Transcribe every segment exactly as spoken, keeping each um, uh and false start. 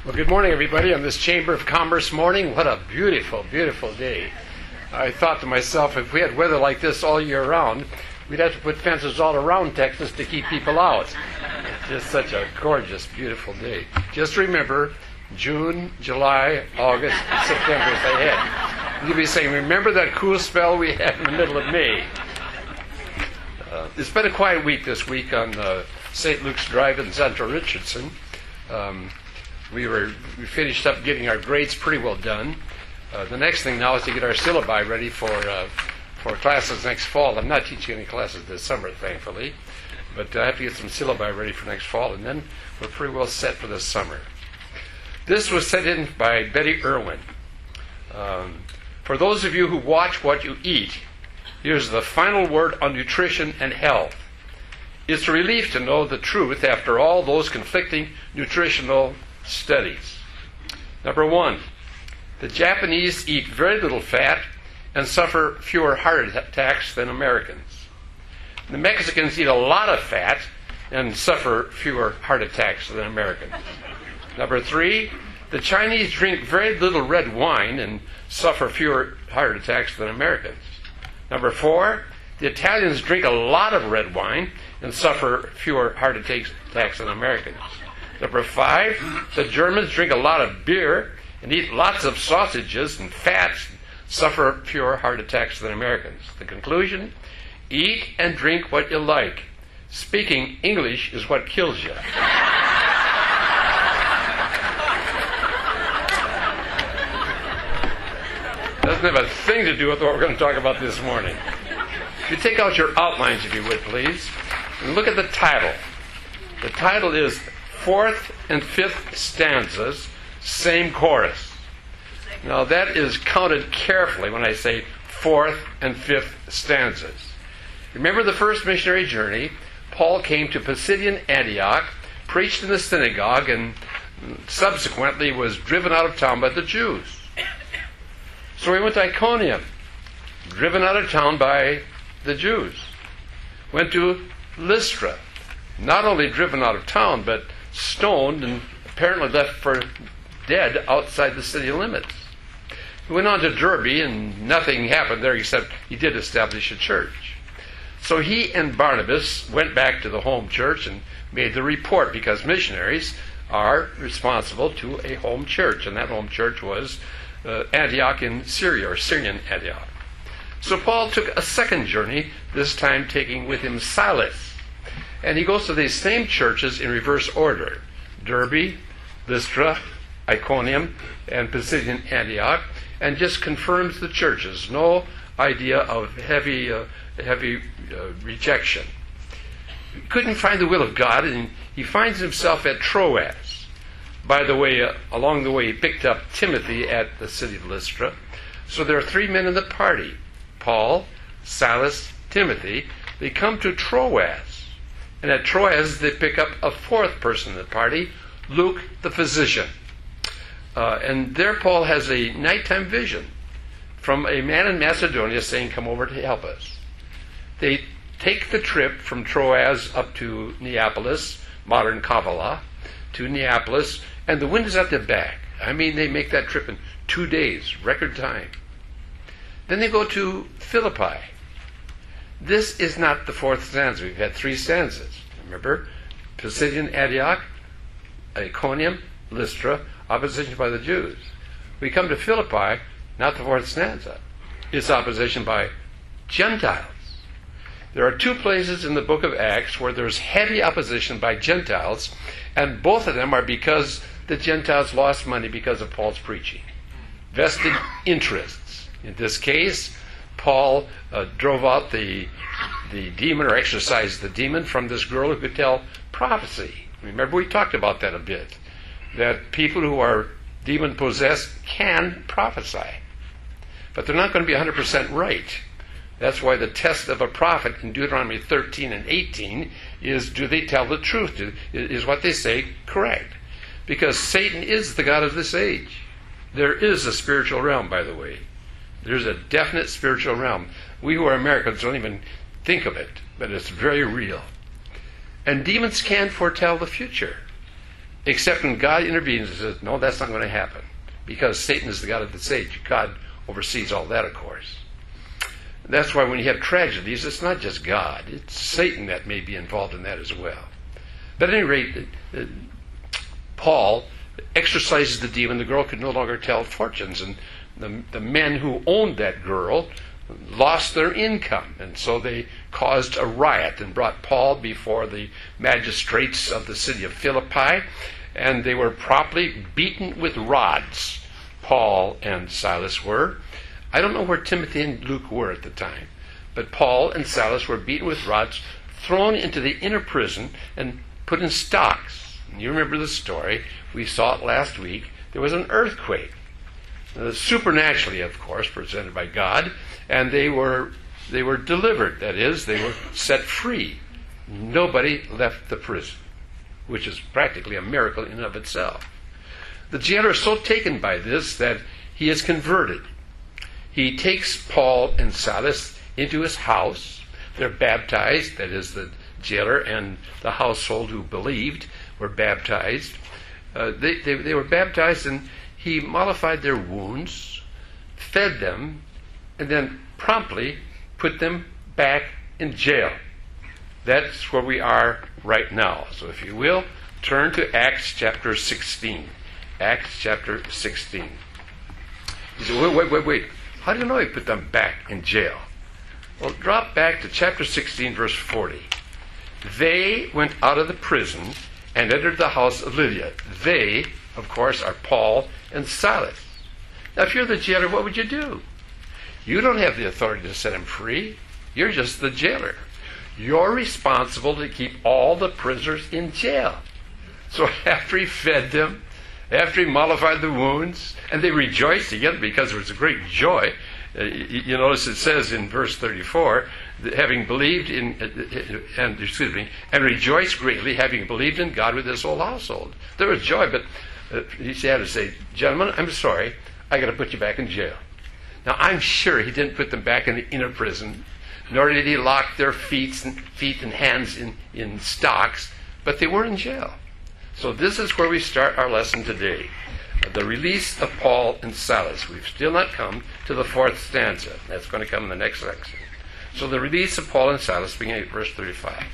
Well, good morning, everybody, on this Chamber of Commerce morning. What a beautiful, beautiful day. I thought to myself, if we had weather like this all year round, we'd have to put fences all around Texas to keep people out. It's just such a gorgeous, beautiful day. Just remember, June, July, August, and September is ahead. You'll be saying, remember that cool spell we had in the middle of May. Uh, it's been a quiet week this week on uh, Saint Luke's Drive in Central Richardson. Um, we were we finished up getting our grades pretty well done. Uh, the next thing now is to get our syllabi ready for uh, for classes next fall. I'm not teaching any classes this summer, thankfully, but I have to get some syllabi ready for next fall, and then we're pretty well set for this summer. This was sent in by Betty Irwin. Um, for those of you who watch what you eat, here's the final word on nutrition and health. It's a relief to know the truth after all those conflicting nutritional studies. Number one, the Japanese eat very little fat and suffer fewer heart attacks than Americans. The Mexicans eat a lot of fat and suffer fewer heart attacks than Americans. Number three, the Chinese drink very little red wine and suffer fewer heart attacks than Americans. Number four, the Italians drink a lot of red wine and suffer fewer heart attacks than Americans. Number five, the Germans drink a lot of beer and eat lots of sausages and fats and suffer fewer heart attacks than Americans. The conclusion, eat and drink what you like. Speaking English is what kills you. Doesn't have a thing to do with what we're going to talk about this morning. If you take out your outlines, if you would, please, and look at the title. The title is Fourth and Fifth Stanzas, Same Chorus. Now that is counted carefully when I say fourth and fifth stanzas. Remember the first missionary journey, Paul came to Pisidian Antioch, preached in the synagogue, and subsequently was driven out of town by the Jews. So he went to Iconium, driven out of town by the Jews. Went to Lystra, not only driven out of town, but stoned and apparently left for dead outside the city limits. He went on to Derbe, and nothing happened there except he did establish a church. So he and Barnabas went back to the home church and made the report, because missionaries are responsible to a home church, and that home church was uh, Antioch in Syria, or Syrian Antioch. So Paul took a second journey, this time taking with him Silas. And he goes to these same churches in reverse order: Derbe, Lystra, Iconium, and Pisidian Antioch, and just confirms the churches. No idea of heavy, uh, heavy uh, rejection. He couldn't find the will of God, and he finds himself at Troas. By the way, uh, along the way, he picked up Timothy at the city of Lystra. So there are three men in the party: Paul, Silas, Timothy. They come to Troas. And at Troas, they pick up a fourth person in the party, Luke the physician. Uh, and there Paul has a nighttime vision from a man in Macedonia saying, come over to help us. They take the trip from Troas up to Neapolis, modern Kavala, to Neapolis, and the wind is at their back. I mean, they make that trip in two days, record time. Then they go to Philippi. This is not the fourth stanza. We've had three stanzas. Remember? Pisidian Antioch, Iconium, Lystra, opposition by the Jews. We come to Philippi, not the fourth stanza. It's opposition by Gentiles. There are two places in the book of Acts where there's heavy opposition by Gentiles, and both of them are because the Gentiles lost money because of Paul's preaching. Vested interests. In this case, Paul uh, drove out the the demon, or exorcised the demon, from this girl who could tell prophecy. Remember, we talked about that a bit, that people who are demon-possessed can prophesy, but they're not going to be one hundred percent right. That's why the test of a prophet in Deuteronomy thirteen and eighteen is, do they tell the truth? Do, is what they say correct? Because Satan is the god of this age. There is a spiritual realm, by the way. There's a definite spiritual realm. We who are Americans don't even think of it, but it's very real. And demons can foretell the future. except when God intervenes and says, no, that's not going to happen. Because Satan is the God of this age. God oversees all that, of course. That's why when you have tragedies, it's not just God. It's Satan that may be involved in that as well. But at any rate, uh, Paul exorcises the demon. The girl could no longer tell fortunes. And the, the men who owned that girl lost their income. And so they caused a riot and brought Paul before the magistrates of the city of Philippi. And they were promptly beaten with rods. Paul and Silas were. I don't know where Timothy and Luke were at the time, but Paul and Silas were beaten with rods, thrown into the inner prison, and put in stocks. And you remember the story. We saw it last week. There was an earthquake, uh, supernaturally, of course, presented by God, and they were they were delivered. That is, they were set free. Nobody left the prison, which is practically a miracle in and of itself. The jailer is so taken by this that he is converted. He takes Paul and Silas into his house. They're baptized. That is, the jailer and the household who believed were baptized. Uh, they, they, they were baptized, and he mollified their wounds, fed them, and then promptly put them back in jail. That's where we are right now. So if you will, turn to Acts chapter sixteen. Acts chapter sixteen. You say, wait, wait, wait, wait. How do you know he put them back in jail? Well, drop back to chapter sixteen, verse forty. They went out of the prison and entered the house of Lydia. They, of course, are Paul and Silas. Now, if you're the jailer, what would you do? You don't have the authority to set him free. You're just the jailer. You're responsible to keep all the prisoners in jail. So after he fed them, after he mollified the wounds, and they rejoiced together because there was a great joy. Uh, you, you notice it says in verse thirty-four, that having believed in, uh, and excuse me, and rejoiced greatly, having believed in God with his whole household. There was joy, but uh, he had to say, gentlemen, I'm sorry, I got to put you back in jail. Now, I'm sure he didn't put them back in the inner prison, nor did he lock their feet and, feet and hands in, in stocks, but they were in jail. So this is where we start our lesson today. The release of Paul and Silas. We've still not come to the fourth stanza. That's going to come in the next section. So the release of Paul and Silas, beginning at verse thirty-five.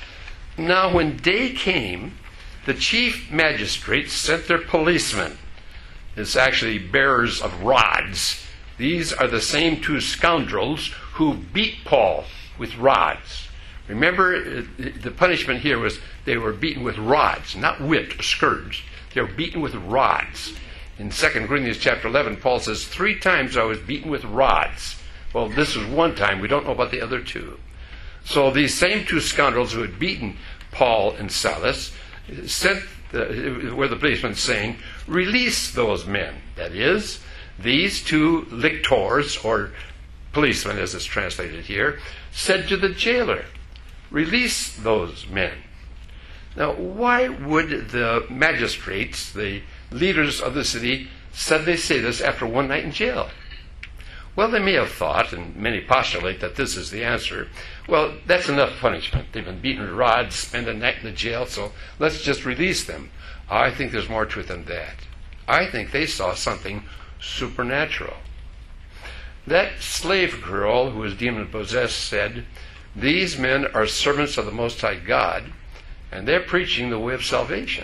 Now when day came, the chief magistrates sent their policemen. It's actually bearers of rods. These are the same two scoundrels who beat Paul with rods. Remember, the punishment here was they were beaten with rods, not whipped or scourged. They were beaten with rods. In Second Corinthians chapter eleven, Paul says, three times I was beaten with rods. Well, this was one time. We don't know about the other two. So these same two scoundrels who had beaten Paul and Silas sent, the, were the policemen saying, release those men. That is, these two lictors, or policemen as it's translated here, said to the jailer, release those men. Now, why would the magistrates, the leaders of the city, suddenly say this after one night in jail? Well, they may have thought, and many postulate that this is the answer, well, that's enough punishment. They've been beaten with rods, spend a night in the jail, so let's just release them. I think there's more to it than that. I think they saw something supernatural. That slave girl who was demon-possessed said, these men are servants of the Most High God, and they're preaching the way of salvation.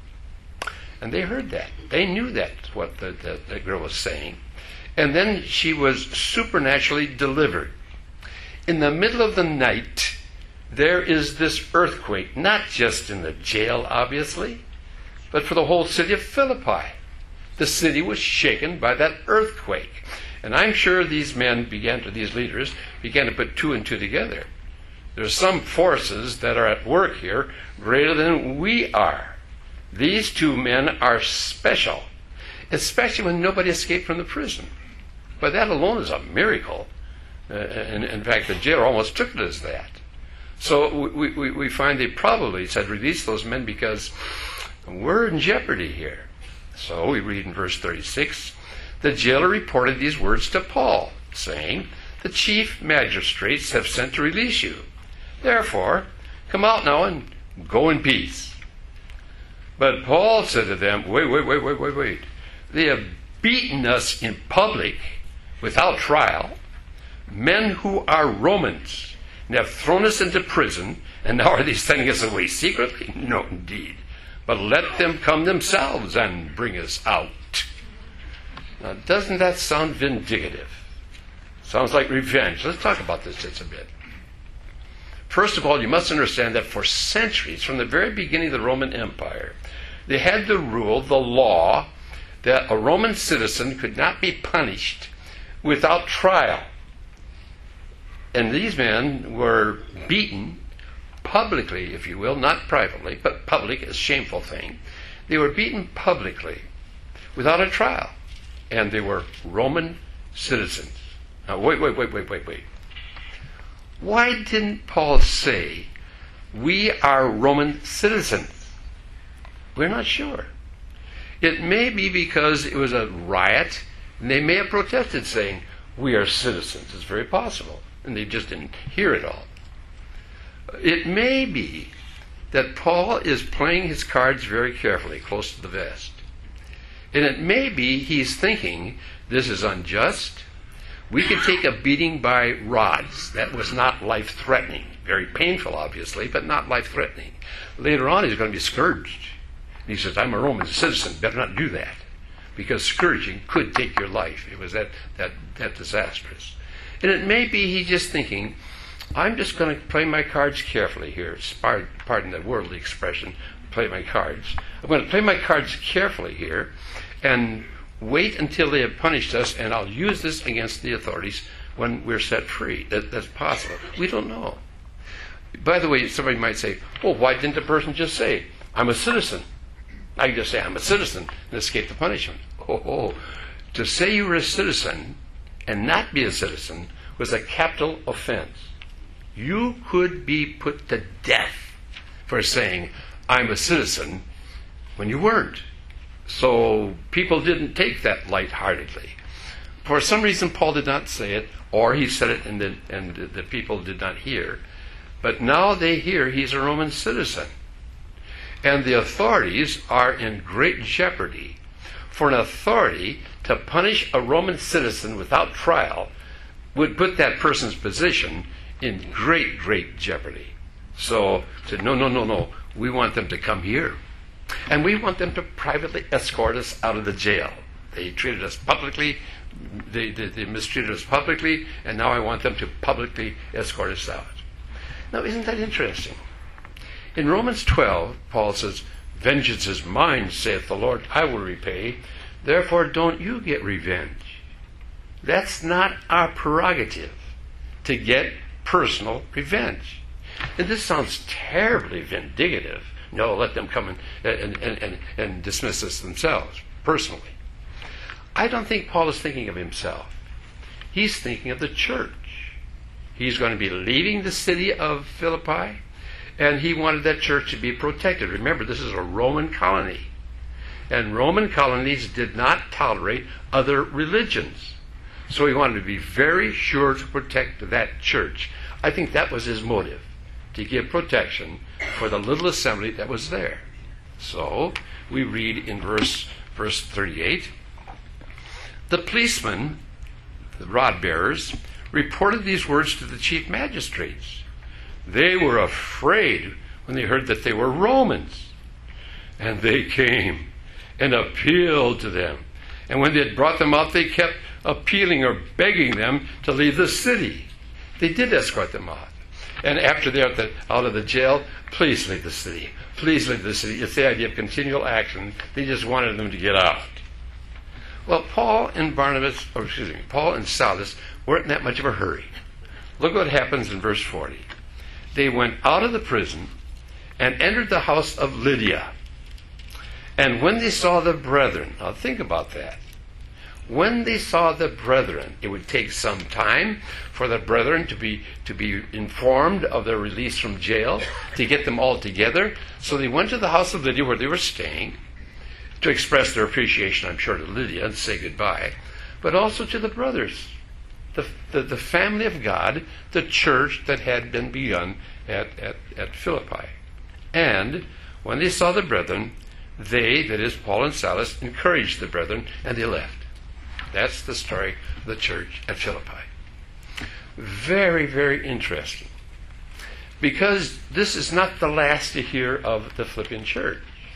And they heard that. They knew that's what the, the, the girl was saying. And then she was supernaturally delivered. In the middle of the night, there is this earthquake, not just in the jail, obviously, but for the whole city of Philippi. The city was shaken by that earthquake. And I'm sure these men began to, these leaders, began to put two and two together. There's some forces that are at work here greater than we are. These two men are special, especially when nobody escaped from the prison. But that alone is a miracle. Uh, and in fact, the jailer almost took it as that. So we, we, we find they probably said, release those men because we're in jeopardy here. So we read in verse thirty-six, the jailer reported these words to Paul, saying, the chief magistrates have sent to release you. Therefore, come out now and go in peace. But Paul said to them, wait, wait, wait, wait, wait, wait. They have beaten us in public without trial, men who are Romans, and have thrown us into prison, and now are they sending us away secretly? No, indeed. But let them come themselves and bring us out. Now, doesn't that sound vindicative? Sounds like revenge. Let's talk about this just a bit. First of all, you must understand that for centuries, from the very beginning of the Roman Empire, they had the rule, the law, that a Roman citizen could not be punished without trial. And these men were beaten publicly, if you will, not privately, but public, a shameful thing. They were beaten publicly without a trial. And they were Roman citizens. Now, wait, wait, wait, wait, wait, wait. Why didn't Paul say, we are Roman citizens? We're not sure. It may be because it was a riot, and they may have protested saying, we are citizens. It's very possible. And they just didn't hear it all. It may be that Paul is playing his cards very carefully, close to the vest. And it may be he's thinking, this is unjust. We could take a beating by rods. That was not life-threatening. Very painful, obviously, but not life-threatening. Later on, he's going to be scourged. And he says, I'm a Roman citizen. Better not do that. Because scourging could take your life. It was that, that, that disastrous. And it may be he's just thinking, I'm just going to play my cards carefully here. Pardon the worldly expression, play my cards. I'm going to play my cards carefully here and wait until they have punished us, and I'll use this against the authorities when we're set free. That, that's possible. We don't know. By the way, somebody might say, well, why didn't the person just say, I'm a citizen? I can just say, I'm a citizen and escape the punishment. Oh, oh. To say you were a citizen and not be a citizen was a capital offense. You could be put to death for saying, I'm a citizen, when you weren't. So people didn't take that lightheartedly. For some reason, Paul did not say it, or he said it and the, and the people did not hear. But now they hear he's a Roman citizen. And the authorities are in great jeopardy. For an authority to punish a Roman citizen without trial would put that person's position in great, great jeopardy. So, said, no, no, no, no. We want them to come here. And we want them to privately escort us out of the jail. They treated us publicly, they, they, they mistreated us publicly, and now I want them to publicly escort us out. Now, isn't that interesting? In Romans twelve, Paul says, vengeance is mine, saith the Lord, I will repay. Therefore, don't you get revenge. That's not our prerogative, to get personal revenge. And this sounds terribly vindicative. No, let them come and, and, and, and dismiss us themselves, personally. I don't think Paul is thinking of himself. He's thinking of the church. He's going to be leaving the city of Philippi, and he wanted that church to be protected. Remember, this is a Roman colony. And Roman colonies did not tolerate other religions. So he wanted to be very sure to protect that church. I think that was his motive, to give protection for the little assembly that was there. So we read in verse verse thirty-eight, the policemen, the rod bearers, reported these words to the chief magistrates. They were afraid when they heard that they were Romans. And they came and appealed to them. And when they had brought them out, they kept appealing or begging them to leave the city. They did escort them out. And after they're the, out of the jail, please leave the city. Please leave the city. It's the idea of continual action. They just wanted them to get out. Well, Paul and Barnabas, or excuse me, Paul and Silas weren't in that much of a hurry. Look what happens in verse forty. They went out of the prison and entered the house of Lydia. And when they saw the brethren, now think about that. When they saw the brethren, it would take some time for the brethren to be to be informed of their release from jail, to get them all together. So they went to the house of Lydia where they were staying to express their appreciation, I'm sure, to Lydia and say goodbye, but also to the brothers, the, the, the family of God, the church that had been begun at, at, at Philippi. And when they saw the brethren, They, that is, Paul and Silas, encouraged the brethren, and they left. That's the story of the church at Philippi. Very, very interesting. Because this is not the last you hear of the Philippian church.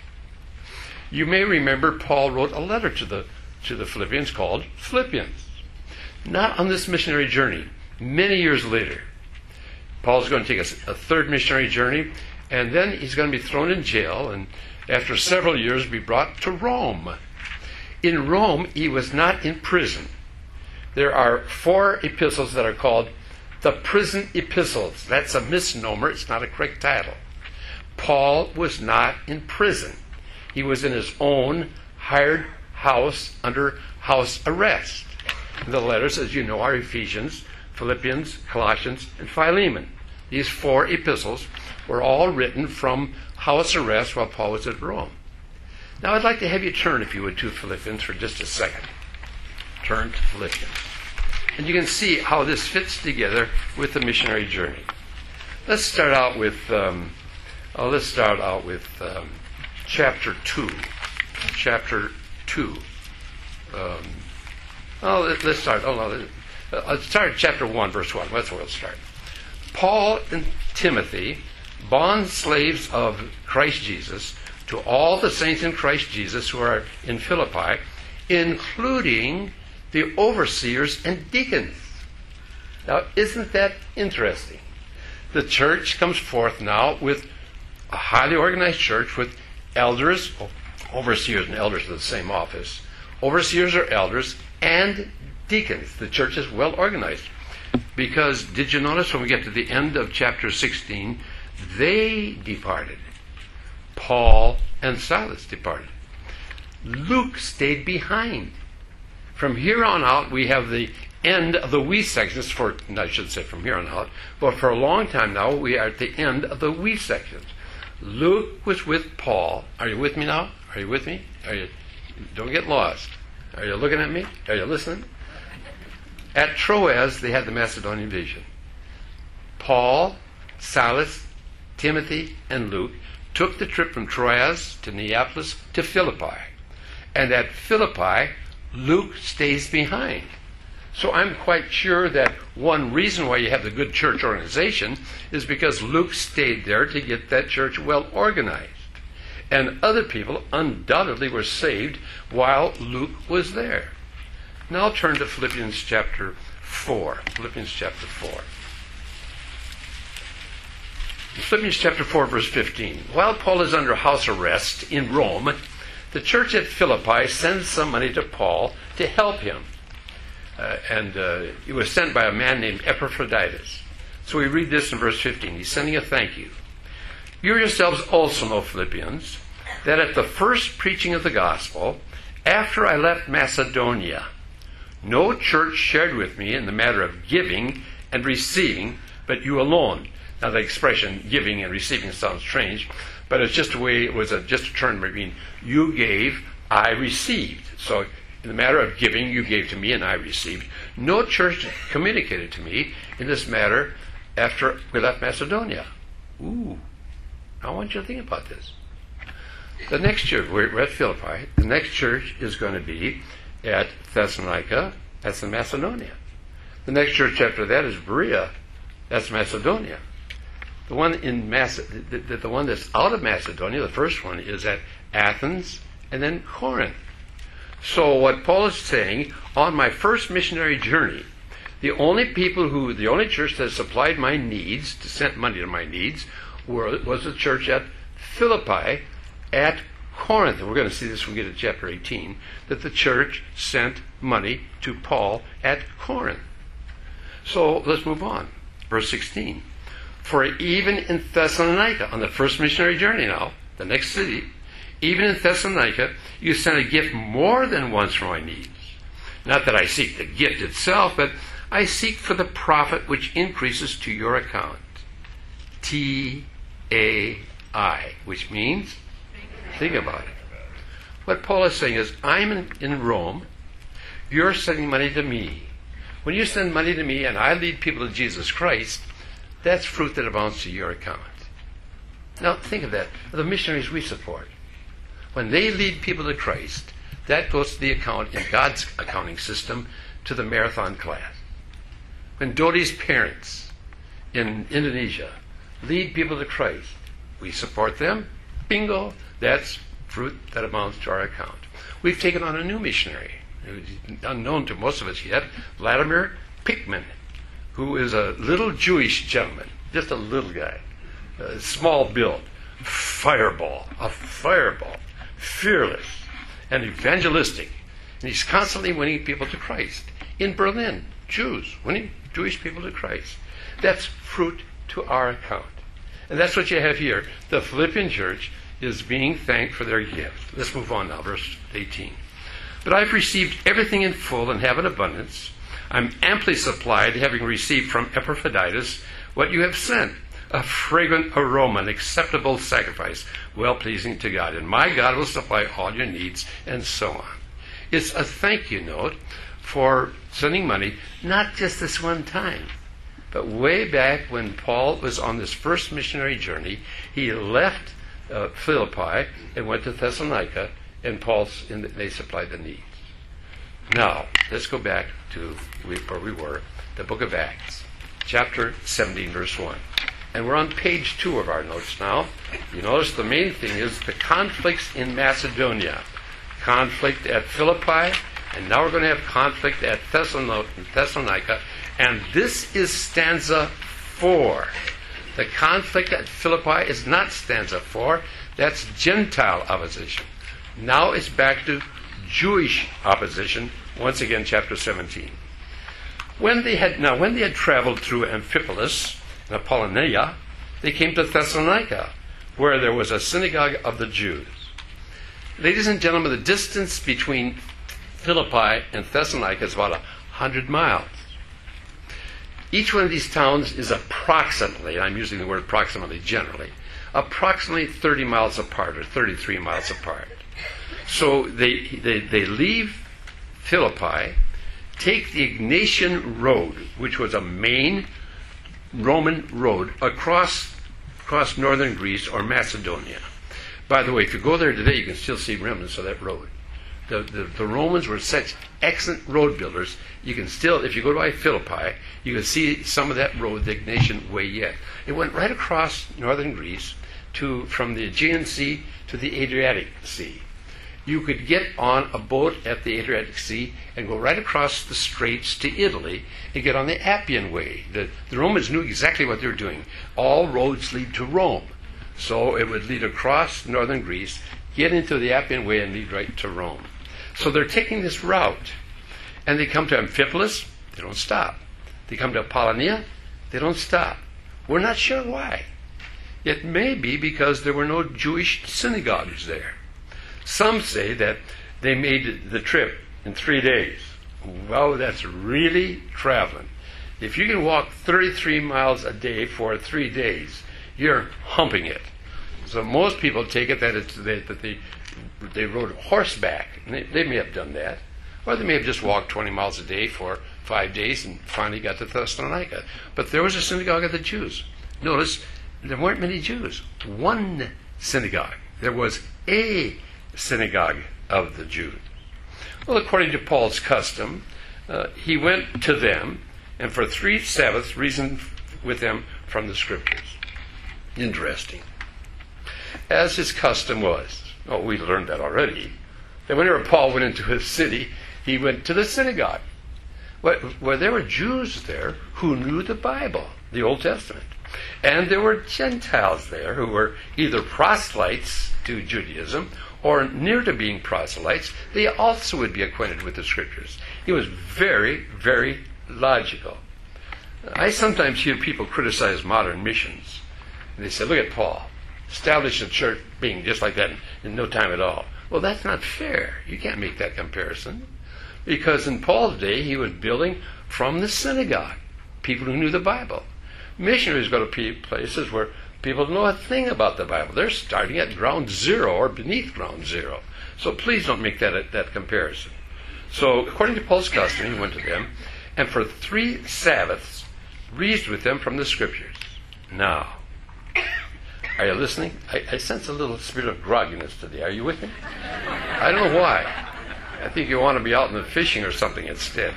You may remember Paul wrote a letter to the, to the Philippians called Philippians. Not on this missionary journey. Many years later, Paul's going to take a, a third missionary journey, and then he's going to be thrown in jail, and after several years be brought to Rome. In Rome, he was not in prison. There are four epistles that are called the prison epistles. That's a misnomer. It's not a correct title. Paul was not in prison. He was in his own hired house under house arrest. The letters, as you know, are Ephesians, Philippians, Colossians, and Philemon. These four epistles were all written from house arrest while Paul was at Rome. Now I'd like to have you turn, if you would, to Philippians for just a second. Turn to Philippians. And you can see how this fits together with the missionary journey. Let's start out with um, oh, let's start out with um, chapter two. Chapter two. Um, oh, let's start. Oh no, let's start at chapter one, verse one. That's where we'll start. Paul and Timothy, bond slaves of Christ Jesus, to all the saints in Christ Jesus who are in Philippi, including the overseers and deacons. Now, isn't that interesting? The church comes forth now with a highly organized church with elders, overseers and elders are the same office. Overseers are elders and deacons. The church is well organized. Because, did you notice when we get to the end of chapter sixteen, they departed. Paul and Silas departed. Luke stayed behind. From here on out, we have the end of the we sections, for, I should say from here on out, but for a long time now, we are at the end of the we sections. Luke was with Paul. Are you with me now? Are you with me? Are you? Don't get lost. Are you looking at me? Are you listening? At Troas, they had the Macedonian vision. Paul, Silas, Timothy, and Luke took the trip from Troas to Neapolis to Philippi. And at Philippi, Luke stays behind. So I'm quite sure that one reason why you have the good church organization is because Luke stayed there to get that church well organized. And other people undoubtedly were saved while Luke was there. Now turn to Philippians chapter four. Philippians chapter four. Philippians chapter four, verse fifteen. While Paul is under house arrest in Rome, the church at Philippi sends some money to Paul to help him. Uh, and uh, it was sent by a man named Epaphroditus. So we read this in verse fifteen. He's sending a thank you. You yourselves also know, Philippians, that at the first preaching of the gospel, after I left Macedonia, no church shared with me in the matter of giving and receiving, but you alone. Now the expression giving and receiving sounds strange, but it's just a way, it was a, just a term between you gave, I received. So in the matter of giving, you gave to me and I received. No church communicated to me in this matter after we left Macedonia. Ooh, I want you to think about this. The next church, we're at Philippi, the next church is going to be at Thessalonica, that's in Macedonia. The next church after that is Berea, that's Macedonia. The one in Mace- the, the, the one that's out of Macedonia, the first one, is at Athens and then Corinth. So what Paul is saying, on my first missionary journey, the only people who, the only church that supplied my needs, to send money to my needs, were, was the church at Philippi, at Corinth. And we're going to see this when we get to chapter eighteen, that the church sent money to Paul at Corinth. So let's move on. Verse sixteen. For even in Thessalonica, on the first missionary journey now, the next city, even in Thessalonica, you sent a gift more than once for my needs. Not that I seek the gift itself, but I seek for the profit which increases to your account. T A I, which means, think about it. What Paul is saying is, I'm in, in Rome, you're sending money to me. When you send money to me and I lead people to Jesus Christ, that's fruit that abounds to your account. Now think of that. The missionaries we support. When they lead people to Christ, that goes to the account in God's accounting system to the marathon class. When Dodi's parents in Indonesia lead people to Christ, we support them. Bingo, that's fruit that amounts to our account. We've taken on a new missionary, unknown to most of us yet, Vladimir Pickman, who is a little Jewish gentleman, just a little guy, a small build, fireball, a fireball, fearless and evangelistic. And he's constantly winning people to Christ. In Berlin, Jews, winning Jewish people to Christ. That's fruit to our account. And that's what you have here. The Philippian church is being thanked for their gift. Let's move on now, verse eighteen. But I've received everything in full and have an abundance. I'm amply supplied, having received from Epaphroditus what you have sent, a fragrant aroma, an acceptable sacrifice, well-pleasing to God. And my God will supply all your needs, and so on. It's a thank you note for sending money, not just this one time, but way back when Paul was on this first missionary journey. He left uh, Philippi and went to Thessalonica, and Paul's, and they supplied the needs. Now, let's go back to where we were, the book of Acts, chapter seventeen, verse one. And we're on page two of our notes now. You notice the main thing is the conflicts in Macedonia, conflict at Philippi, and now we're going to have conflict at Thessalonica. And this is stanza four. The conflict at Philippi is not stanza four. That's Gentile opposition. Now it's back to Jewish opposition. Once again, chapter seventeen. When they had now, when they had traveled through Amphipolis and Apollonia, they came to Thessalonica, where there was a synagogue of the Jews. Ladies and gentlemen, the distance between Philippi and Thessalonica is about a hundred miles. Each one of these towns is approximately, I'm using the word approximately generally, approximately thirty miles apart or thirty-three miles apart. So they, they, they leave Philippi, take the Egnatian Road, which was a main Roman road across, across northern Greece or Macedonia. By the way, if you go there today, you can still see remnants of that road. The, the, the Romans were such excellent road builders. You can still, if you go by Philippi, you can see some of that road, the Egnatian Way yet. It went right across northern Greece to from the Aegean Sea to the Adriatic Sea. You could get on a boat at the Adriatic Sea and go right across the straits to Italy and get on the Appian Way. The, the Romans knew exactly what they were doing. All roads lead to Rome. So it would lead across northern Greece, get into the Appian Way, and lead right to Rome. So they're taking this route. And they come to Amphipolis, they don't stop. They come to Apollonia, they don't stop. We're not sure why. It may be because there were no Jewish synagogues there. Some say that they made the trip in three days. Well, that's really traveling. If you can walk thirty-three miles a day for three days, you're humping it. So most people take it that it's that they they rode horseback. And they, they may have done that, or they may have just walked twenty miles a day for five days and finally got to Thessalonica. But there was a synagogue of the Jews. Notice there weren't many Jews. One synagogue. There was a synagogue of the Jews. Well, according to Paul's custom, uh, he went to them and for three Sabbaths reasoned with them from the Scriptures. Interesting. As his custom was, oh, we learned that already, that whenever Paul went into his city, he went to the synagogue, where, where there were Jews there who knew the Bible, the Old Testament. And there were Gentiles there who were either proselytes to Judaism or near to being proselytes. They also would be acquainted with the Scriptures. He was very, very logical. I sometimes hear people criticize modern missions. And they say, look at Paul, established a church being just like that in, in no time at all. Well, that's not fair. You can't make that comparison. Because in Paul's day, he was building from the synagogue, people who knew the Bible. Missionaries go to places where people don't know a thing about the Bible. They're starting at ground zero or beneath ground zero. So please don't make that, that comparison. So according to Paul's custom, he went to them, and for three Sabbaths reasoned with them from the Scriptures. Now, Are you listening? I, I sense a little spirit of grogginess today. Are you with me? I don't know why. I think you want to be out in the fishing or something instead.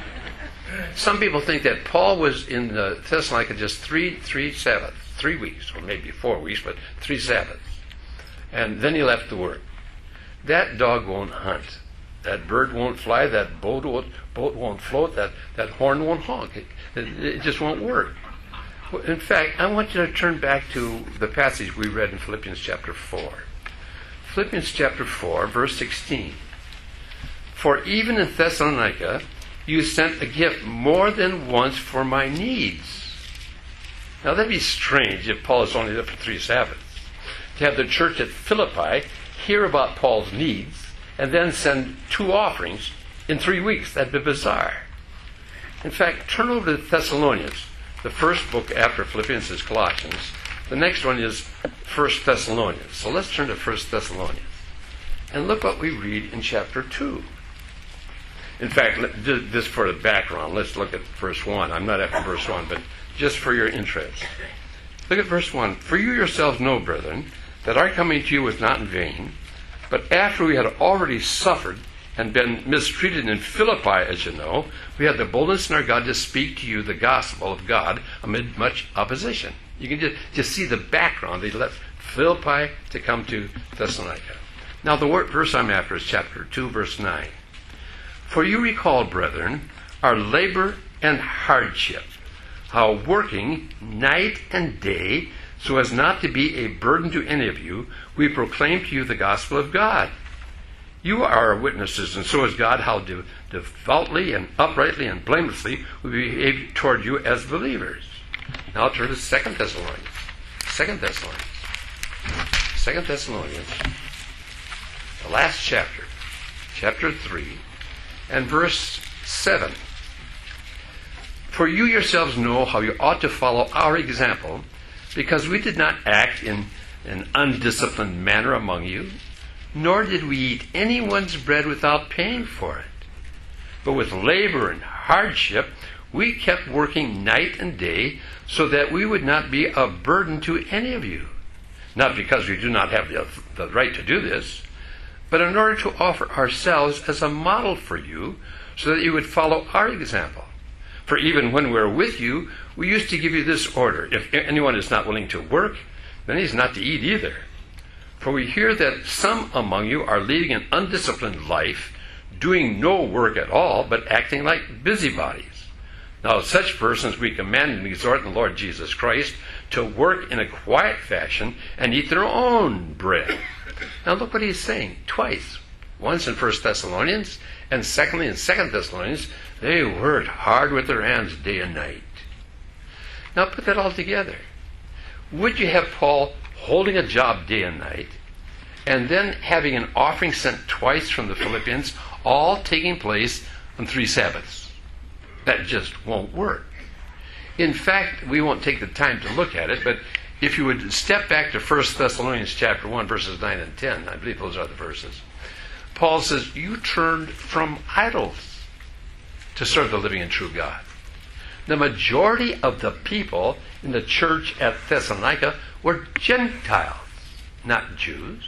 Some people think that Paul was in the Thessalonica just three three Sabbaths, three weeks, or maybe four weeks, but three Sabbaths. And then he left the work. That dog won't hunt. That bird won't fly. That boat won't, boat won't float. That, that horn won't honk. It, it, it just won't work. In fact, I want you to turn back to the passage we read in Philippians chapter four. Philippians chapter four, verse sixteen. For even in Thessalonica, you sent a gift more than once for my needs. Now that'd be strange if Paul is only there for three Sabbaths. To have the church at Philippi hear about Paul's needs and then send two offerings in three weeks. That'd be bizarre. In fact, turn over to Thessalonians. The first book after Philippians is Colossians. The next one is First Thessalonians. So let's turn to First Thessalonians. And look what we read in chapter two. In fact, just for the background, let's look at verse one. I'm not after verse one, but just for your interest. Look at verse one. For you yourselves know, brethren, that our coming to you was not in vain, but after we had already suffered and been mistreated in Philippi, as you know, we had the boldness in our God to speak to you the gospel of God amid much opposition. You can just, just see the background. They left Philippi to come to Thessalonica. Now the word, verse I'm after is chapter two, verse nine. For you recall, brethren, our labor and hardship, how working night and day, so as not to be a burden to any of you, we proclaim to you the gospel of God. You are our witnesses, and so is God, how de- devoutly and uprightly and blamelessly we behave toward you as believers. Now turn to Second Thessalonians. Second Thessalonians. Second Thessalonians. The last chapter. Chapter three. And verse seven. For you yourselves know how you ought to follow our example, because we did not act in an undisciplined manner among you, nor did we eat anyone's bread without paying for it. But with labor and hardship, we kept working night and day, so that we would not be a burden to any of you. Not because we do not have the, the right to do this, but in order to offer ourselves as a model for you, so that you would follow our example. For even when we were with you, we used to give you this order: if anyone is not willing to work, then he's not to eat either. For we hear that some among you are leading an undisciplined life, doing no work at all, but acting like busybodies. Now such persons we command and exhort in the Lord Jesus Christ to work in a quiet fashion and eat their own bread. Now look what he's saying twice. Once in First Thessalonians, and secondly in Second Thessalonians. They worked hard with their hands day and night. Now put that all together. Would you have Paul holding a job day and night, and then having an offering sent twice from the Philippians, all taking place on three Sabbaths? That just won't work. In fact, we won't take the time to look at it, but if you would step back to First Thessalonians chapter one, verses nine and ten, I believe those are the verses. Paul says, you turned from idols to serve the living and true God. The majority of the people in the church at Thessalonica were Gentiles, not Jews.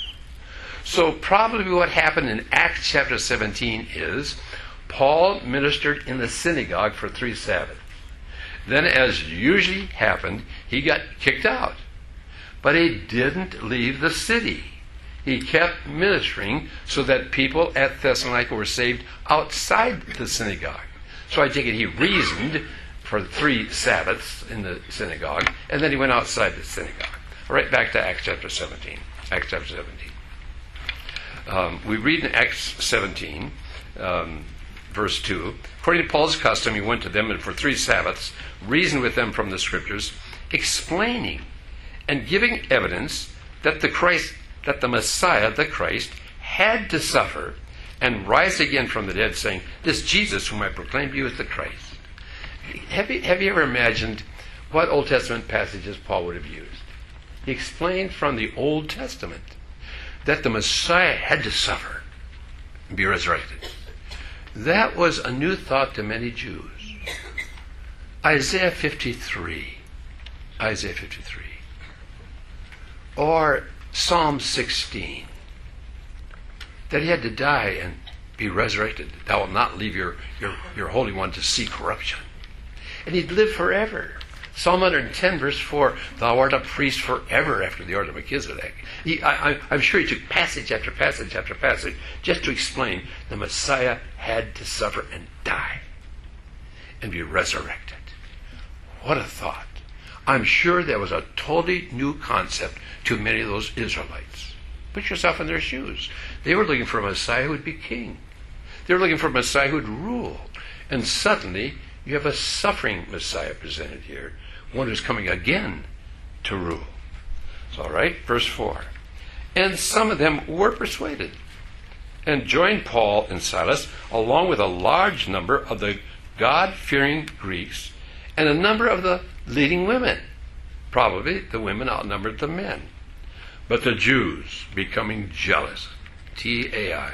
So probably what happened in Acts chapter seventeen is Paul ministered in the synagogue for three Sabbaths. Then, as usually happened, he got kicked out. But he didn't leave the city. He kept ministering so that people at Thessalonica were saved outside the synagogue. So I take it he reasoned for three Sabbaths in the synagogue, and then he went outside the synagogue. Right back to Acts chapter seventeen. Acts chapter seventeen. Um, we read in Acts seventeen, um, verse two, according to Paul's custom, he went to them and for three Sabbaths reasoned with them from the Scriptures, explaining and giving evidence that the Christ, that the Messiah, the Christ, had to suffer and rise again from the dead, saying, this Jesus whom I proclaim to you is the Christ. Have you, have you ever imagined what Old Testament passages Paul would have used? He explained from the Old Testament that the Messiah had to suffer and be resurrected. That was a new thought to many Jews. Isaiah fifty-three. Isaiah fifty-three. Or Psalm sixteen, that he had to die and be resurrected. Thou wilt not leave your, your, your Holy One to see corruption. And he'd live forever. Psalm one hundred ten, verse four, thou art a priest forever after the order of Melchizedek. He, I, I, I'm sure he took passage after passage after passage just to explain the Messiah had to suffer and die and be resurrected. What a thought. I'm sure that was a totally new concept to many of those Israelites. Put yourself in their shoes. They were looking for a Messiah who would be king. They were looking for a Messiah who would rule. And suddenly, you have a suffering Messiah presented here, one who's coming again to rule. So, all right, verse four. And some of them were persuaded and joined Paul and Silas, along with a large number of the God-fearing Greeks and a number of the leading women. Probably the women outnumbered the men. But the Jews, becoming jealous, T A I,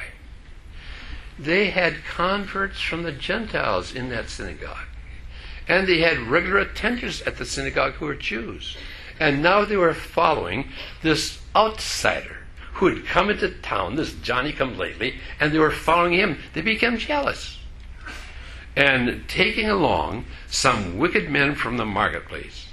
they had converts from the Gentiles in that synagogue. And they had regular attenders at the synagogue who were Jews. And now they were following this outsider who had come into town, this Johnny-come-lately, and they were following him. They became jealous. And taking along some wicked men from the marketplace.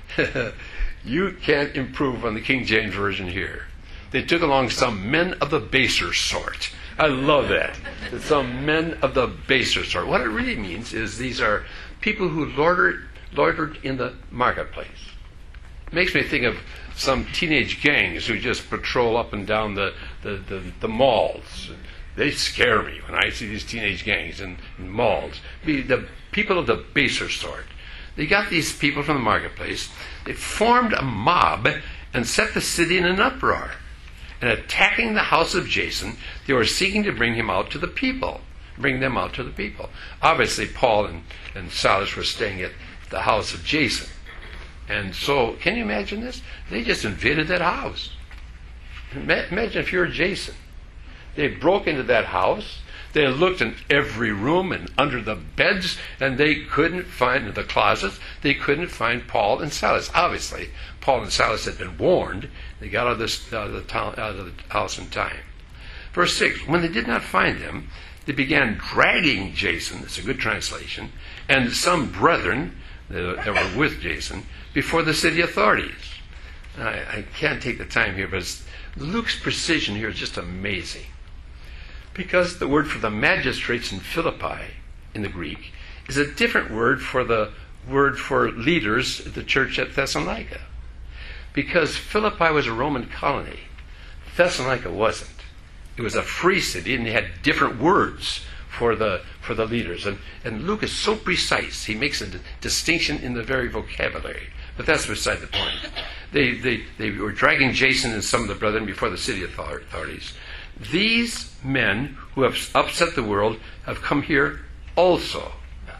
You can't improve on the King James Version here. They took along some men of the baser sort. I love that. Some men of the baser sort. What it really means is these are people who loitered, loitered in the marketplace. It makes me think of some teenage gangs who just patrol up and down the, the, the, the malls. They scare me when I see these teenage gangs in, in malls. The people of the baser sort. They got these people from the marketplace. They formed a mob and set the city in an uproar. And attacking the house of Jason, they were seeking to bring him out to the people. Bring them out to the people. Obviously, Paul and, and Silas were staying at the house of Jason. And so, can you imagine this? They just invaded that house. Imagine if you're Jason. They broke into that house. They looked in every room and under the beds, and they couldn't find, in the closets, they couldn't find Paul and Silas. Obviously, Paul and Silas had been warned. They got out of, this, out of, the, town, out of the house in time. Verse six, when they did not find him, they began dragging Jason, that's a good translation, and some brethren that were with Jason, before the city authorities. I, I can't take the time here, but Luke's precision here is just amazing. Because the word for the magistrates in Philippi, in the Greek, is a different word for the word for leaders at the church at Thessalonica. Because Philippi was a Roman colony, Thessalonica wasn't. It was a free city, and they had different words for the for the leaders. And, and Luke is so precise, he makes a d- distinction in the very vocabulary. But that's beside the point. They, they, they were dragging Jason and some of the brethren before the city authorities. These men who have upset the world have come here also.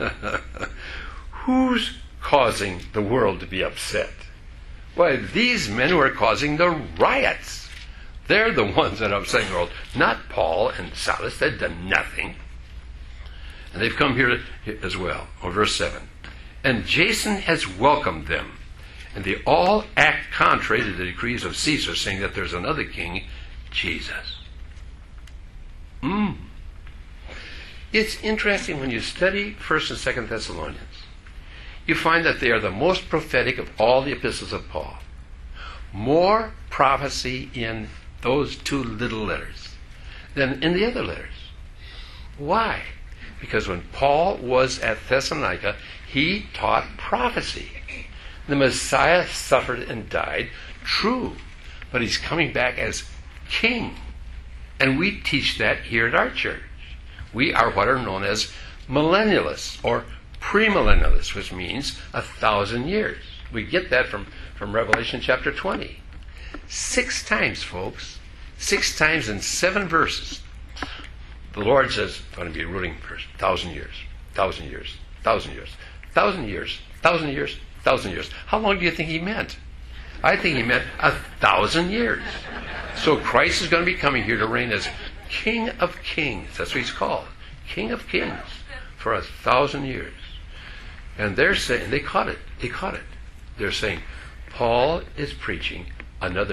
Who's causing the world to be upset? Why, these men who are causing the riots. They're the ones that are upsetting the world, not Paul and Silas. They've done nothing. And they've come here as well. Oh, verse seven. And Jason has welcomed them, and they all act contrary to the decrees of Caesar, saying that there's another king, Jesus. Mm. It's interesting when you study First and Second Thessalonians. You find that they are the most prophetic of all the epistles of Paul. More prophecy in those two little letters than in the other letters. Why? Because when Paul was at Thessalonica, he taught prophecy. The Messiah suffered and died, true, but he's coming back as king. And we teach that here at our church. We are what are known as millennialists or premillennialists, which means a thousand years. We get that from, from Revelation chapter twenty. Six times, folks. Six times in seven verses. The Lord says, I'm going to be ruling for a thousand years, thousand years, thousand years, thousand years, thousand years, thousand years. How long do you think he meant? I think he meant a thousand years. So Christ is going to be coming here to reign as King of Kings. That's what he's called. King of Kings for a thousand years. And they're saying, they caught it. They caught it. They're saying, Paul is preaching another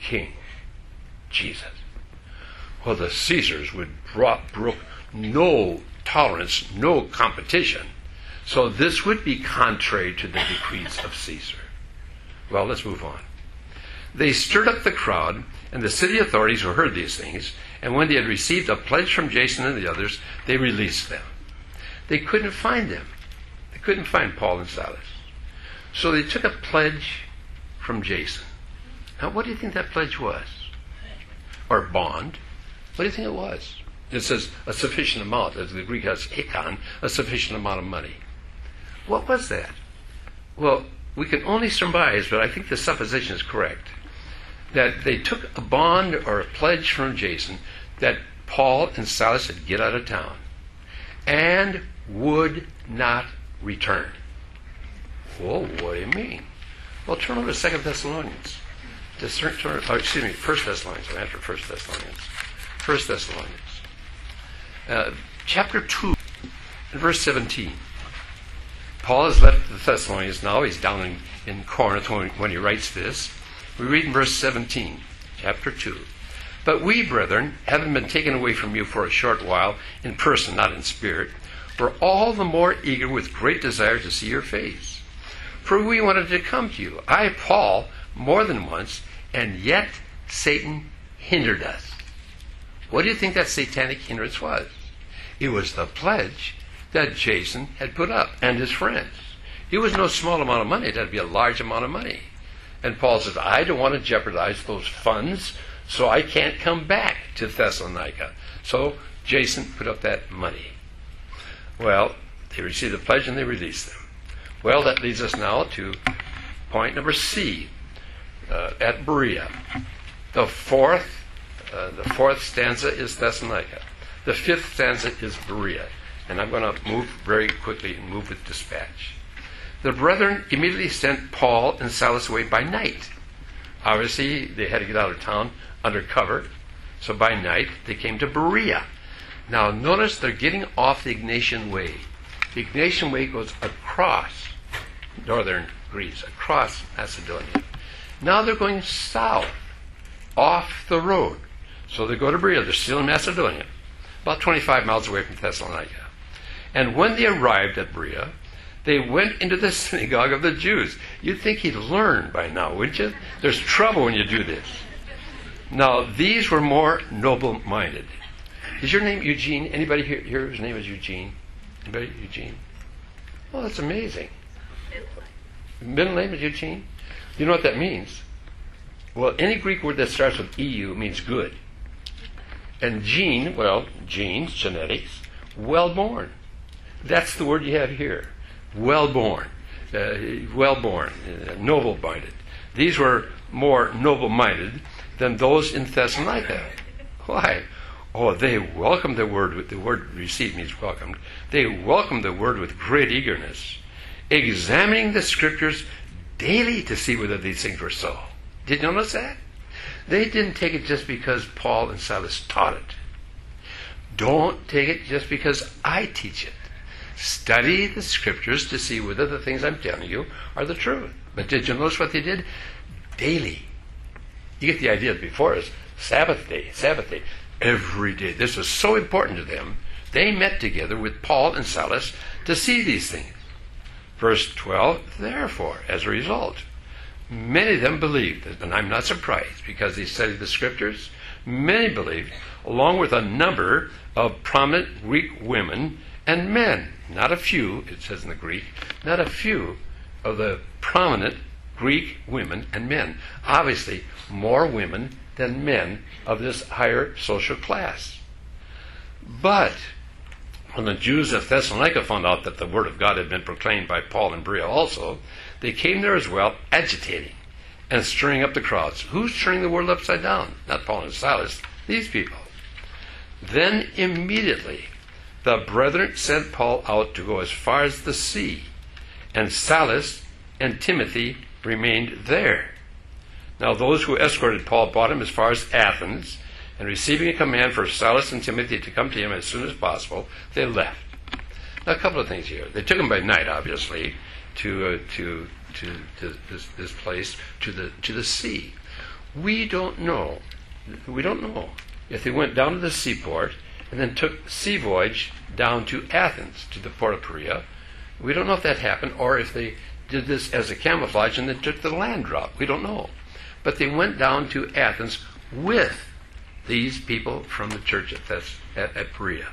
king, Jesus. Well, the Caesars would brought, brook no tolerance, no competition. So this would be contrary to the decrees of Caesar. Well, let's move on. They stirred up the crowd and the city authorities who heard these things, and when they had received a pledge from Jason and the others, they released them. They couldn't find them. They couldn't find Paul and Silas. So they took a pledge from Jason. Now, what do you think that pledge was? Or bond? What do you think it was? It says a sufficient amount, as the Greek has hikon, a sufficient amount of money. What was that? Well, we can only surmise, but I think the supposition is correct, that they took a bond or a pledge from Jason that Paul and Silas would get out of town and would not return. Whoa, what do you mean? Well, turn over to Second Thessalonians. To turn, turn, oh, excuse me, First Thessalonians. I'm after First Thessalonians. First Thessalonians. Uh, chapter two, and verse seventeen. Paul has left the Thessalonians now. He's down in, in Corinth when, when he writes this. We read in verse seventeen, chapter two. But we, brethren, having been taken away from you for a short while, in person, not in spirit, were all the more eager with great desire to see your face. For we wanted to come to you, I, Paul, more than once, and yet Satan hindered us. What do you think that satanic hindrance was? It was the pledge that Jason had put up, and his friends. It was no small amount of money. It had to be a large amount of money. And Paul says, I don't want to jeopardize those funds, so I can't come back to Thessalonica. So Jason put up that money. Well, they received the pledge and they released them. Well, that leads us now to point number C, uh, at Berea. The fourth, uh, the fourth stanza is Thessalonica. The fifth stanza is Berea. And I'm going to move very quickly and move with dispatch. The brethren immediately sent Paul and Silas away by night. Obviously, they had to get out of town under cover. So by night, they came to Berea. Now, notice they're getting off the Egnatian Way. The Egnatian Way goes across northern Greece, across Macedonia. Now they're going south, off the road. So they go to Berea. They're still in Macedonia, about twenty-five miles away from Thessalonica. And when they arrived at Berea, they went into the synagogue of the Jews. You'd think he'd learn by now, wouldn't you? There's trouble when you do this. Now, these were more noble-minded. Is your name Eugene? Anybody here, here whose name is Eugene? Anybody? Eugene? Oh, that's amazing. Middle name is Eugene? You know what that means? Well, any Greek word that starts with E U means good. And gene, well, genes, genetics, well-born. That's the word you have here. Well-born. Uh, well-born. Uh, noble-minded. These were more noble-minded than those in Thessalonica. Why? Oh, they welcomed the word. With, the word received means welcomed. They welcomed the word with great eagerness, examining the scriptures daily to see whether these things were so. Did you notice that? They didn't take it just because Paul and Silas taught it. Don't take it just because I teach it. Study the scriptures to see whether the things I'm telling you are the truth. But did you notice what they did? Daily. You get the idea before us. Sabbath day, Sabbath day. Every day. This was so important to them. They met together with Paul and Silas to see these things. Verse twelve, therefore, as a result, many of them believed, and I'm not surprised because they studied the scriptures. Many believed, along with a number of prominent Greek women and men. Not a few, it says in the Greek, not a few of the prominent Greek women and men. Obviously, more women than men of this higher social class. But when the Jews of Thessalonica found out that the word of God had been proclaimed by Paul and Berea also, they came there as well, agitating and stirring up the crowds. Who's turning the world upside down? Not Paul and Silas, these people. Then immediately the brethren sent Paul out to go as far as the sea, and Silas and Timothy remained there. Now those who escorted Paul brought him as far as Athens, and receiving a command for Silas and Timothy to come to him as soon as possible, they left. Now a couple of things here. They took him by night, obviously, to uh, to to, to this, this place, to the to the sea. We don't know. We don't know if they went down to the seaport and then took sea voyage down to Athens, to the port of Perea. We don't know if that happened, or if they did this as a camouflage and then took the land route. We don't know. But they went down to Athens with these people from the church at, Thes- at, at Perea.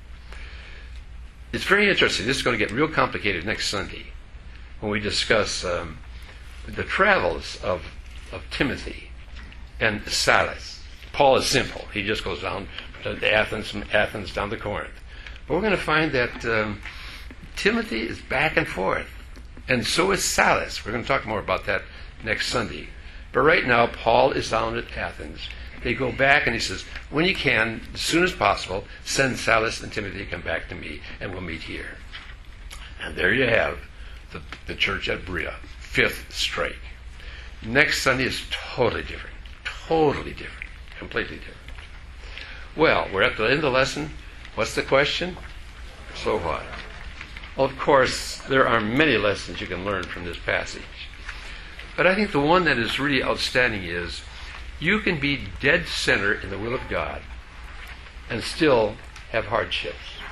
It's very interesting. This is going to get real complicated next Sunday when we discuss um, the travels of, of Timothy and Silas. Paul is simple. He just goes down to Athens, from Athens down to Corinth. But we're going to find that um, Timothy is back and forth, and so is Silas. We're going to talk more about that next Sunday. But right now, Paul is down at Athens. They go back, and he says, when you can, as soon as possible, send Silas and Timothy to come back to me, and we'll meet here. And there you have the, the church at Berea, fifth strike. Next Sunday is totally different. Totally different. Completely different. Well, we're at the end of the lesson. What's the question? So what? Well, of course, there are many lessons you can learn from this passage. But I think the one that is really outstanding is you can be dead center in the will of God and still have hardships.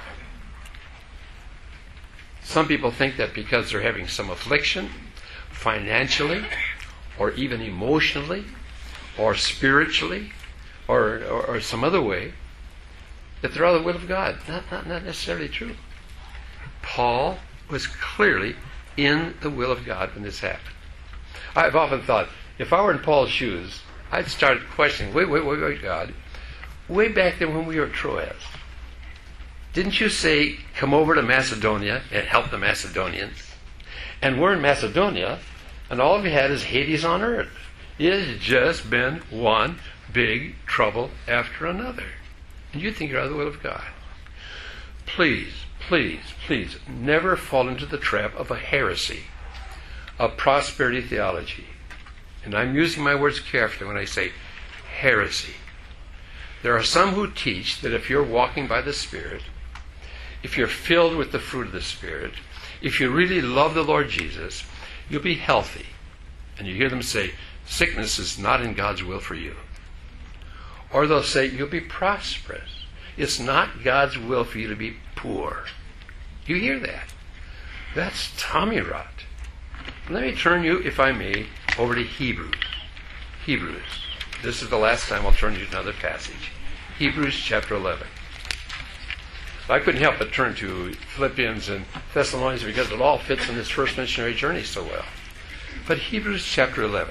Some people think that because they're having some affliction, financially, or even emotionally, or spiritually, or, or, or some other way, that they're out of the will of God. Not, not, not necessarily true. Paul was clearly in the will of God when this happened. I've often thought, if I were in Paul's shoes, I'd start questioning, wait, wait, wait, wait, God, way back then when we were at Troas, didn't you say, come over to Macedonia and help the Macedonians? And we're in Macedonia, and all we had is Hades on earth. It has just been one big trouble after another. And you think you're out of the will of God. Please, please, please, never fall into the trap of a heresy, of prosperity theology. And I'm using my words carefully when I say heresy. There are some who teach that if you're walking by the Spirit, if you're filled with the fruit of the Spirit, if you really love the Lord Jesus, you'll be healthy. And you hear them say, sickness is not in God's will for you. Or they'll say, you'll be prosperous. It's not God's will for you to be poor. You hear that? That's Tommy rot. Let me turn you, if I may, over to Hebrews. Hebrews. This is the last time I'll turn you to another passage. Hebrews chapter eleven. I couldn't help but turn to Philippians and Thessalonians because it all fits in this first missionary journey so well. But Hebrews chapter eleven.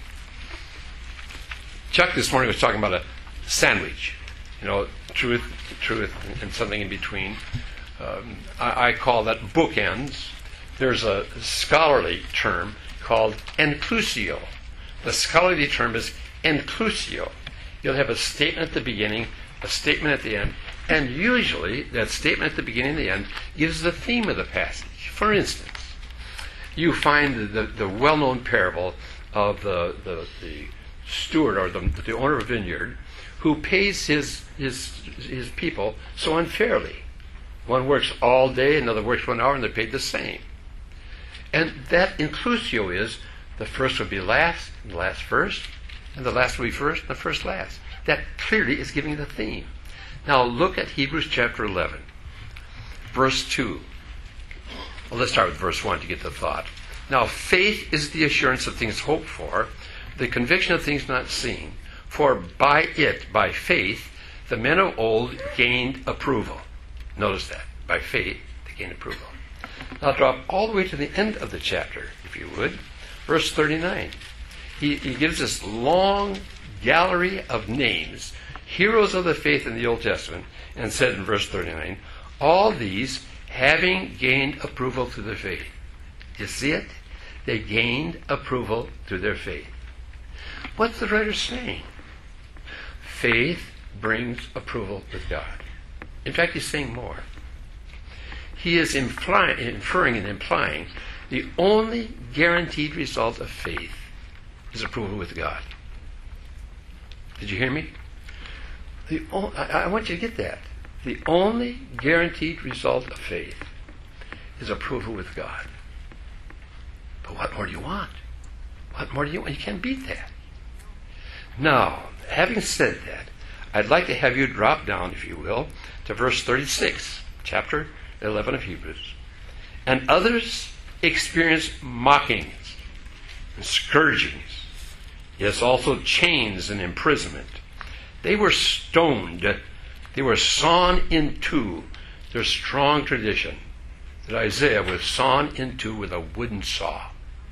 Chuck this morning was talking about a sandwich. You know, truth, truth, and something in between. Um, I, I call that bookends. There's a scholarly term called inclusio. The scholarly term is inclusio. You'll have a statement at the beginning, a statement at the end, and usually that statement at the beginning and the end gives the theme of the passage. For instance, you find the, the, the well-known parable of the, the, the steward or the, the owner of a vineyard who pays his, his, his people so unfairly. One works all day, another works one hour, and they're paid the same. And that inclusio is the first will be last, and the last first, and the last will be first, and the first last. That clearly is giving the theme. Now look at Hebrews chapter eleven, verse two. Well, let's start with verse one to get the thought. Now faith is the assurance of things hoped for, the conviction of things not seen. For by it, by faith, the men of old gained approval. Notice that. By faith, they gained approval. Now drop all the way to the end of the chapter, if you would. Verse thirty-nine. He, he gives this long gallery of names, heroes of the faith in the Old Testament, and said in verse thirty-nine, all these having gained approval through their faith. You see it? They gained approval through their faith. What's the writer saying? Faith brings approval with God. In fact, he's saying more. He is implying, inferring and implying the only guaranteed result of faith is approval with God. Did you hear me? The o- I, I want you to get that. The only guaranteed result of faith is approval with God. But what more do you want? What more do you want? You can't beat that. Now, having said that, I'd like to have you drop down, if you will, to verse thirty-six, chapter eleven of Hebrews. And others experienced mockings and scourgings, yes, also chains and imprisonment. They were stoned. They were sawn in two. There's strong tradition that Isaiah was sawn in two with a wooden saw.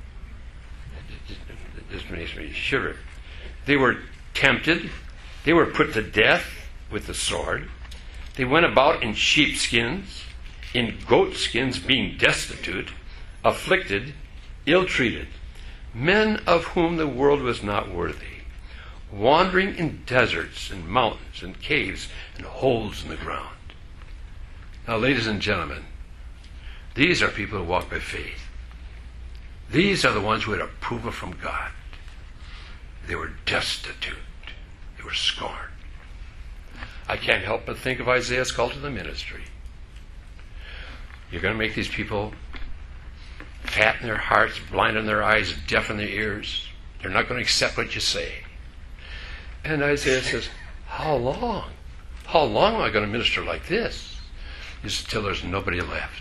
This makes me shiver. They were tempted. They were put to death with the sword. They went about in sheepskins, in goatskins, being destitute, afflicted, ill-treated, men of whom the world was not worthy, wandering in deserts and mountains and caves and holes in the ground. Now, ladies and gentlemen, these are people who walk by faith. These are the ones who had approval from God. They were destitute. They were scorned. I can't help but think of Isaiah's call to the ministry. You're going to make these people fat in their hearts, blind in their eyes, deaf in their ears. They're not going to accept what you say. And Isaiah says, how long? How long am I going to minister like this? He says, till there's nobody left.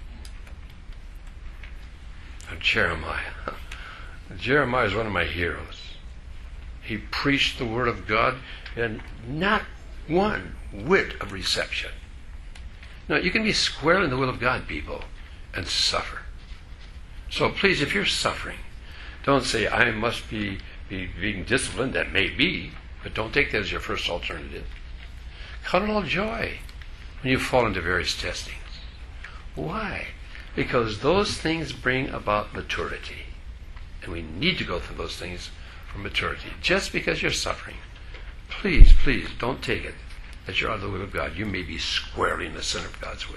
And Jeremiah. Jeremiah is one of my heroes. He preached the word of God and not one whit of reception. Now, you can be square in the will of God, people, and suffer. So please, if you're suffering, don't say, I must be, be being disciplined. That may be, but don't take that as your first alternative. Count it all joy when you fall into various testings. Why? Because those things bring about maturity. And we need to go through those things for maturity. Just because you're suffering, please, please, don't take it that you're out of the will of God. You may be squarely in the center of God's will.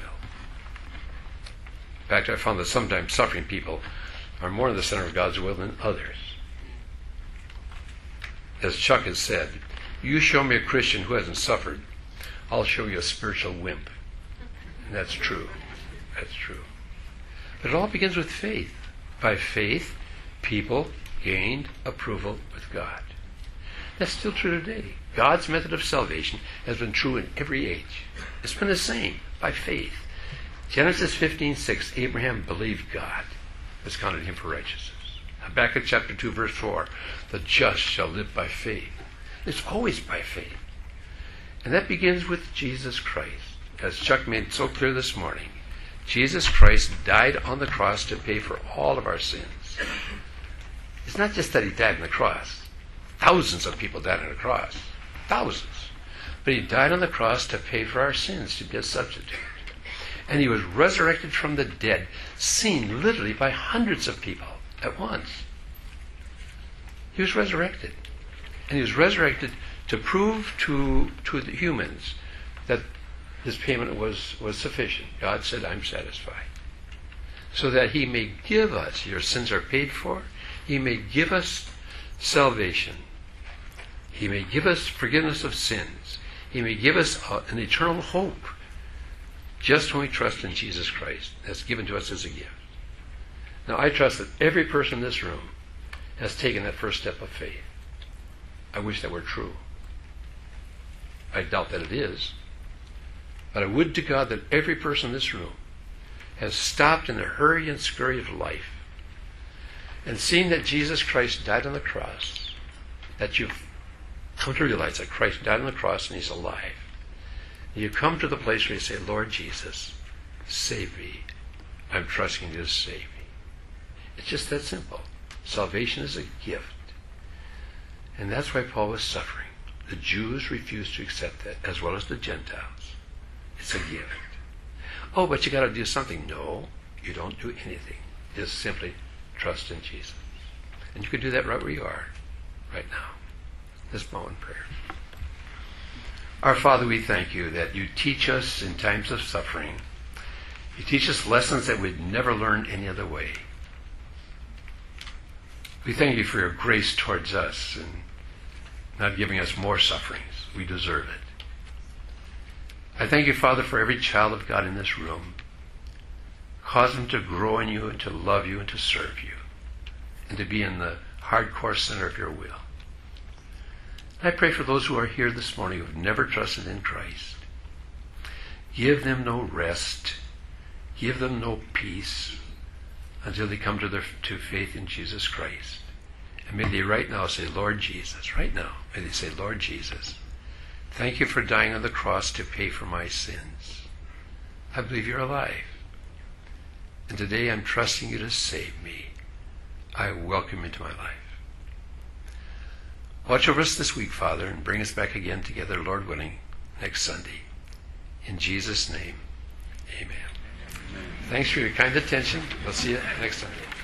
In fact, I found that sometimes suffering people are more in the center of God's will than others. As Chuck has said, you show me a Christian who hasn't suffered, I'll show you a spiritual wimp. And that's true. That's true. But it all begins with faith. By faith, people gained approval with God. That's still true today. God's method of salvation has been true in every age. It's been the same, by faith. Genesis fifteen six, Abraham believed God, was counted him for righteousness. Habakkuk chapter two, verse four, the just shall live by faith. It's always by faith. And that begins with Jesus Christ. As Chuck made so clear this morning, Jesus Christ died on the cross to pay for all of our sins. It's not just that he died on the cross. Thousands of people died on the cross. Thousands. But he died on the cross to pay for our sins, to be a substitute. And he was resurrected from the dead, seen literally by hundreds of people at once. He was resurrected. And he was resurrected to prove to, to the humans that his payment was, was sufficient. God said, I'm satisfied. So that he may give us, your sins are paid for, he may give us salvation. He may give us forgiveness of sins. He may give us a, an eternal hope just when we trust in Jesus Christ. That's given to us as a gift. Now, I trust that every person in this room has taken that first step of faith. I wish that were true. I doubt that it is. But I would to God that every person in this room has stopped in the hurry and scurry of life and seen that Jesus Christ died on the cross, that you've come to realize that Christ died on the cross and he's alive. And you come to the place where you say, Lord Jesus, save me. I'm trusting you to save me. It's just that simple. Salvation is a gift. And that's why Paul was suffering. The Jews refused to accept that, as well as the Gentiles. It's a gift. Oh, but you got to do something. No, you don't do anything. Just simply trust in Jesus. And you can do that right where you are, right now. Let's bow in prayer. Our Father, we thank you that you teach us in times of suffering. You teach us lessons that we'd never learn any other way. We thank you for your grace towards us and not giving us more sufferings. We deserve it. I thank you, Father, for every child of God in this room. Cause them to grow in you and to love you and to serve you and to be in the hardcore center of your will. I pray for those who are here this morning who have never trusted in Christ. Give them no rest. Give them no peace until they come to their to faith in Jesus Christ. And may they right now say, Lord Jesus, right now, may they say, Lord Jesus, thank you for dying on the cross to pay for my sins. I believe you're alive. And today I'm trusting you to save me. I welcome you into my life. Watch over us this week, Father, and bring us back again together, Lord willing, next Sunday. In Jesus' name, amen. Amen. Thanks for your kind attention. We'll see you next Sunday.